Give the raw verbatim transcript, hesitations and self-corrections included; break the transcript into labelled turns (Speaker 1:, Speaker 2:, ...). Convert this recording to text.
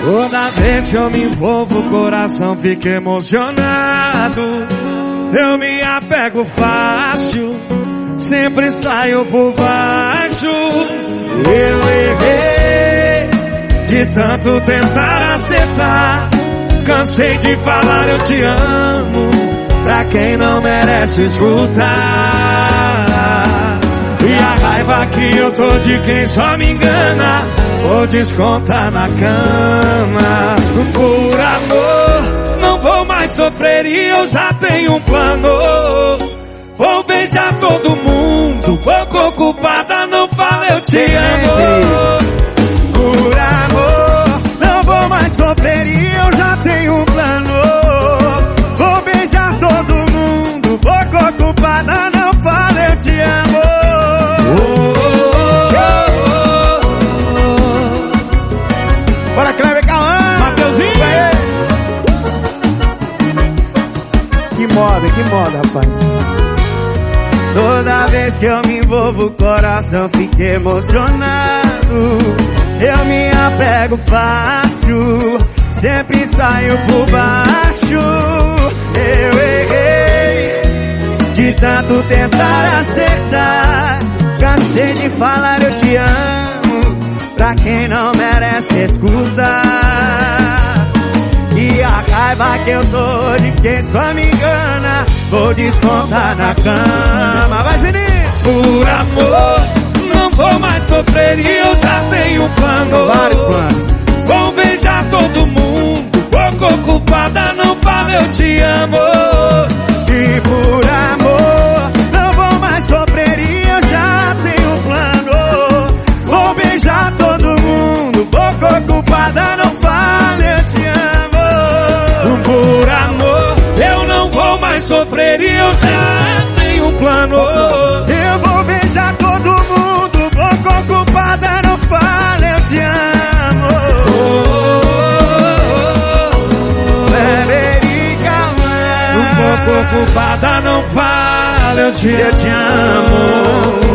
Speaker 1: Toda vez que eu me envolvo, o coração fica emocionado. Eu me apego fácil, sempre saio por baixo. Eu errei de tanto tentar acertar. Cansei de falar eu te amo pra quem não merece escutar. E a raiva que eu tô de quem só me engana, vou descontar na cama. Por amor, não vou mais sofrer e eu já tenho um plano. Vou beijar todo mundo, pouco ocupada, não fala eu te amo. Por amor, não vou mais sofrer e eu já tenho um plano. Vou beijar todo mundo, pouco ocupada, não fala eu te amo. Oh, oh, oh, oh, oh. Bora, Cleber Cauã! Mateuzinho! Que moda, que moda, rapaz. Toda vez que eu me envolvo, o coração fica emocionado. Eu me apego fácil, sempre saio por baixo. Eu errei de tanto tentar acertar. Cansei de falar eu te amo pra quem não merece escutar. E a raiva que eu tô de quem só me engana, vou descontar na cama. Vai, Vinícius! Por amor, não vou mais sofrer e eu já tenho um plano.
Speaker 2: Vários planos.
Speaker 1: Vou beijar todo mundo, pouco ocupada, não fala eu te amo.
Speaker 2: E por amor, não vou mais sofrer e eu já tenho um plano. Vou beijar todo mundo, pouco ocupada, não fala eu te amo.
Speaker 1: Por amor, eu não vou mais sofrer e eu já tenho um plano.
Speaker 2: Eu vou beijar todo mundo, pouco ocupada, não fala eu te amo.
Speaker 1: Oh, oh, oh,
Speaker 2: oh.
Speaker 1: Um pouco ocupada, não fala eu te,
Speaker 2: eu te amo.